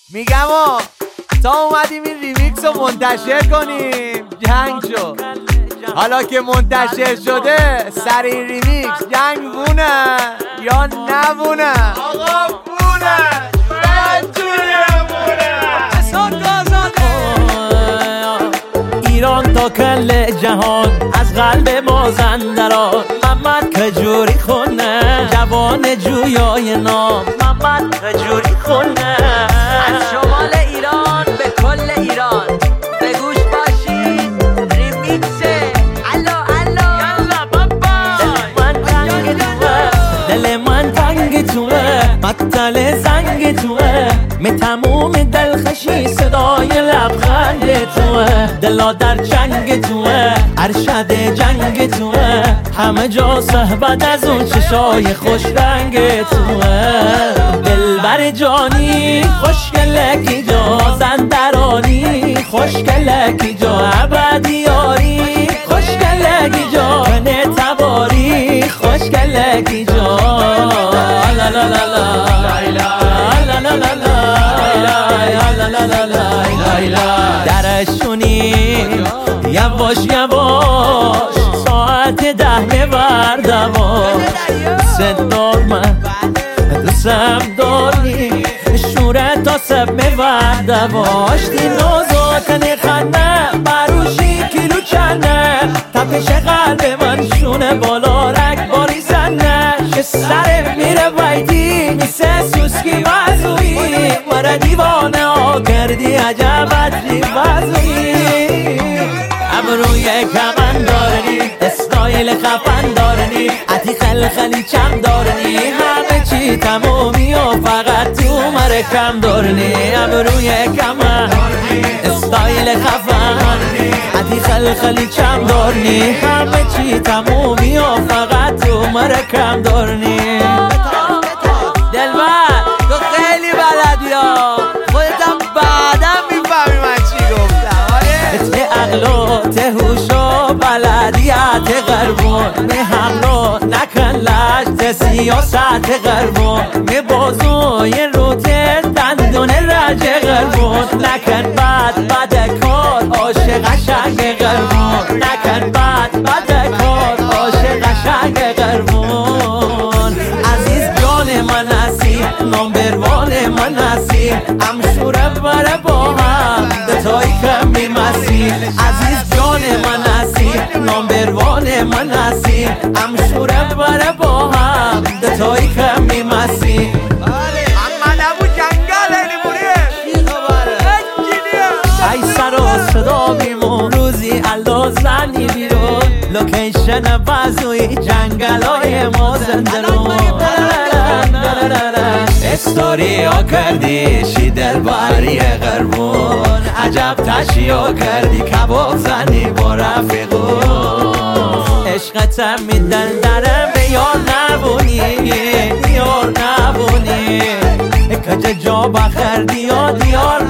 میگم تا اومدیم این ریمیکس رو منتشر کنیم جنگ شد. حالا که منتشر شده سر این ریمیکس جنگ بونه یا نبونه؟ آقا بونه ایران تا کل جهان از قلب مازندران محمد کجوری خونه جوان جویای نام محمد کجوری خونه از شمال ایران به کل ایران به گوش باشید ریمیکس الا یالا بابا دل من تنگ توه مطل زنگ توه می تموم دلخشی صدای لبخند توه دلا در جنگ توه ارشد جنگ توه همه جا صحبت از اون چشای خوش رنگ توه دلبر جانی خوشگلکی جا زندرانی خوشگلکی جا ابدیاری خوشگلکی جا کنه تباری خوشگلکی جا لا لا لا لا درشونی یواش یواش ساعت 10 بردواش صدار من دوستم داری شورت تا سب بردواش دی نازاتن خنه بروشی کیلو چنه تپش قلب من شونه بالا رگ باری زنه که سر میره ویدی میسه سوسکی وزوی مرا دیوانه ها کردی عجبت ریوزوی ابروی کمن دارنی استایل خفن دارنی عتی خلی چم دارنی همه چی تمومی و فقط تو مرکم دارنی ابروی کمن استایل خفن عتی خلی چم دارنی همه چی تمومی و فقط تو مرکم دارنی دلبر تو خیلی بلدی ها خودتم بعدم میفهمی من چی گفتم. آره ته عقل و ته هوش و بلدیت غربون می حملو نکن لشت سیاست غربون می بازوی روت دندون رج غربون نکن بد کار عاشق قشنگ غربون نکن بد کار عاشق قشنگ غربون عزیز جان من هستی نمبروان من هستی امشوره بره با هم دتایی که میمسی عزیز جان من هستی نمبروان من هستی امشوره بره با هم دتایی که میمسی ای سر و صدا بیمون روزی الدا زنی بیرون لوکیشن بازوی جنگلای مازندران استوری ها کردی شی دلبری غربون عجب تشی ها کردی کباب زنی با رفیقون عشقتم میدن دره به یار نبونی کج جا بخردی یا دیار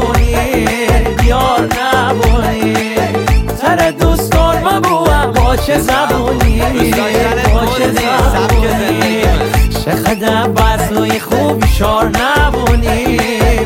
نبونی سر دوستان مبوم با چه زبونی شخده بزنوی خوب بیشار نبونی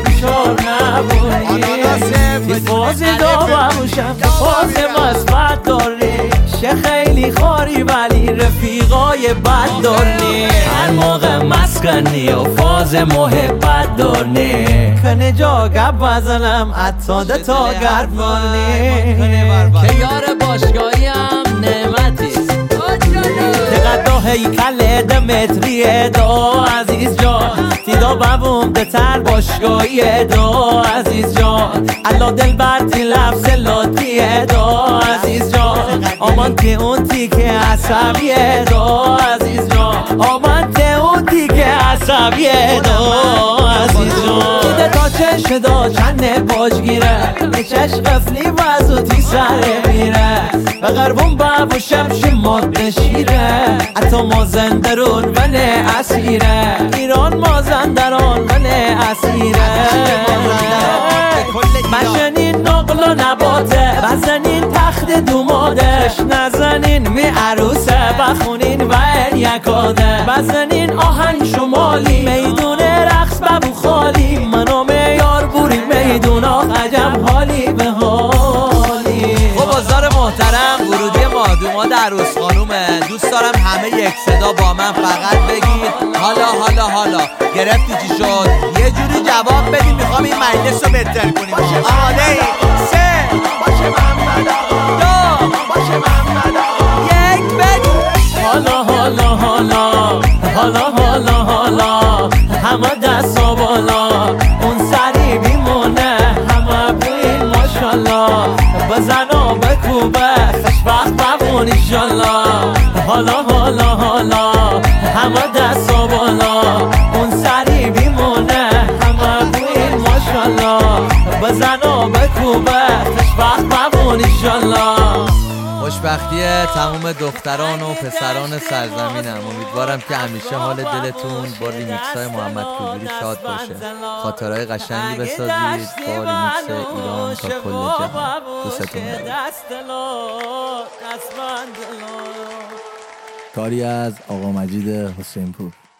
تیفاز داوموشم تیفاز مثبت داری خیلی خاری ولی رفیقای بد دارنی هر موقع مسکنی و فاز محبت دارنی کنه جا گب بزنم اتاده تا گردمانی که یار باشگاهی هم نعمتی تقدا هیکل دمتری دا عزیز جان تیدا ببوم دتر باشگاهی دا عزیز جان الا دل برتی لفظ لاتی دا عزیز جان آمانتی اون تیکه عصبی دا عزیز جان آمانتی اون تیکه عصبی دا عزیز جان دیده تا چش دا چند باج گیره چش قفلی وزوتی سر میره و غربون بابو شمش ماد شیره حتی مازندران من اسیره ایران مازندران من اسیره مشنین نقل و نباته بزنین تخت دومادش نزنین می عروسه بخونین و یکاده بزنین آهنگ شمالی میدون رقص ببو خالی منو میار یک صدا با من فقط بگید حالا حالا حالا. گرفتی چی شد؟ یه جوری جواب بدیم میخوام این مجلس رو بهتر کنیم. آماده ای؟ 3 باشه محمد آقا، 2 باشه محمد آقا، 1 بگو حالا حالا حالا حالا حالا حالا همه دستا بالا اون سری بیمونه همه بوین ماشالله بزن و بکوبه خوشبخت بمون ایشالله حالا حالا حالا همه دستا بالا اون سری بیمونه همه بوین ماشالله بزن و بکوبه خوشبخت بمون ایشالله. خوشبختی تمام دختران و پسران سرزمینم. امیدوارم که همیشه حال دلتون با ریمیکس های محمد کوجوری شاد باشه، خاطرهای قشنگی بسازید با ریمیکس ایران تا کل جهان. دوستتون دارم. کاری از آقا مجید حسین پور.